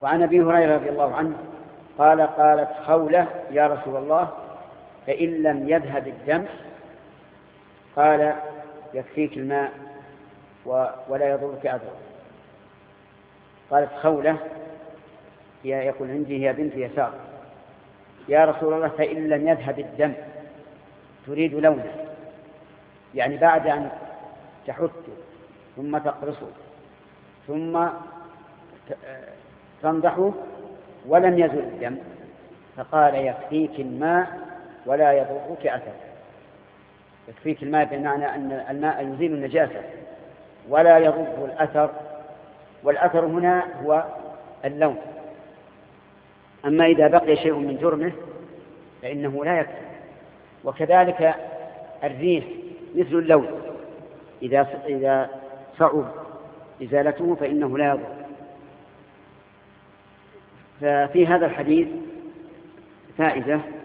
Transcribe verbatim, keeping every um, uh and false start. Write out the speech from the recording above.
وعن أبي هريرة رضي الله عنه قال قالت خولة يا رسول الله فإن لم يذهب الدم قال يكفيك الماء ولا يضرك أثره. قالت خولة يقول عندي هي بنت يسار يا رسول الله فإن لم يذهب الدم، تريد لونه، يعني بعد أن تحته ثم تقرصه ثم تنضحه ولم يزل الدم، فقال يكفيك الماء ولا يضرك أثر. يكفيك الماء بمعنى أن الماء يزيل النجاسة ولا يضر الأثر، والأثر هنا هو اللون. أما إذا بقي شيء من جرمه فإنه لا يكفي. وكذلك الريح مثل اللون، إذا إذا صعب إزالته فإنه لا يضر. ففي هذا الحديث فائدة